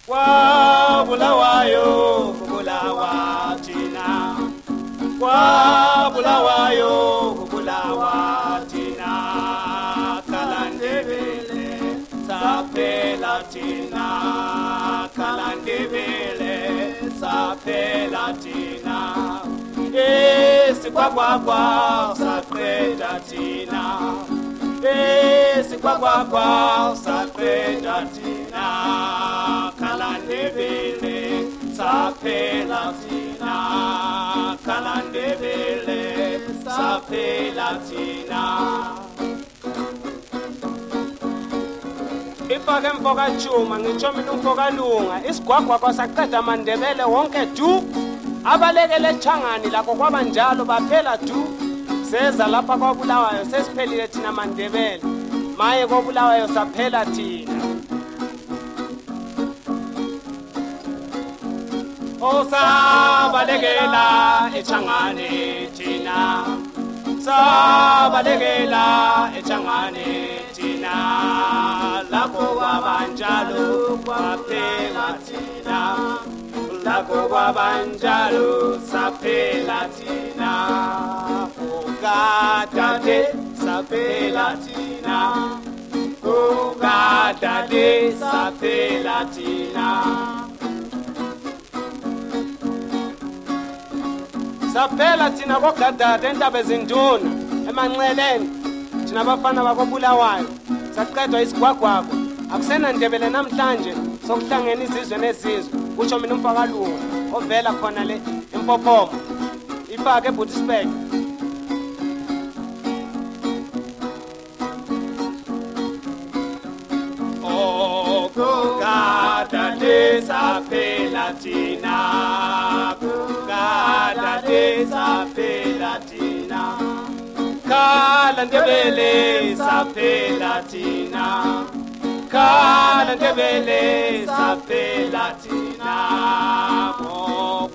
Kwa bulawayo bulawa tina, kwa bulawayo bulawa tina, kalandebele sapela tina, kalandebele sapela tina, sikwakwa saqeda tina, sikwakwa saqeda tina, kalandebele sapela tina, kalandebele sapela tina. Ifake mfoka chuma ngitsho mina umfoka lunga isigwagwa kwasaqeda Mandebele wonke du abalekele eChangani lakho kwaba njalo baphela du seza lapha kwaBulawayo sesiphelile thina Mandebele maye kwaBulawayo saphela thina. Sabalekela eChangani thina, sabalekela eChangani thina, lapho kwabanjalo kwaphela thina, lapho kwabanjalo saphela thina, ugadade saphela thina, ugadade saphela thina. Saphela thina kogadade entaba ezinduna emanxeleni thina abafana bakoBulawayo saqedwa isigwagwagwa akusena Ndebele namhlanje sokuhlangena izizwe nezizwe kusho mina umfaka lunga ovela khona le eMpophoma ifake eButisburg. Kugadade saphela thina, kugadade saphela thina, kalandebele saphela thina, kalandebele saphela thina,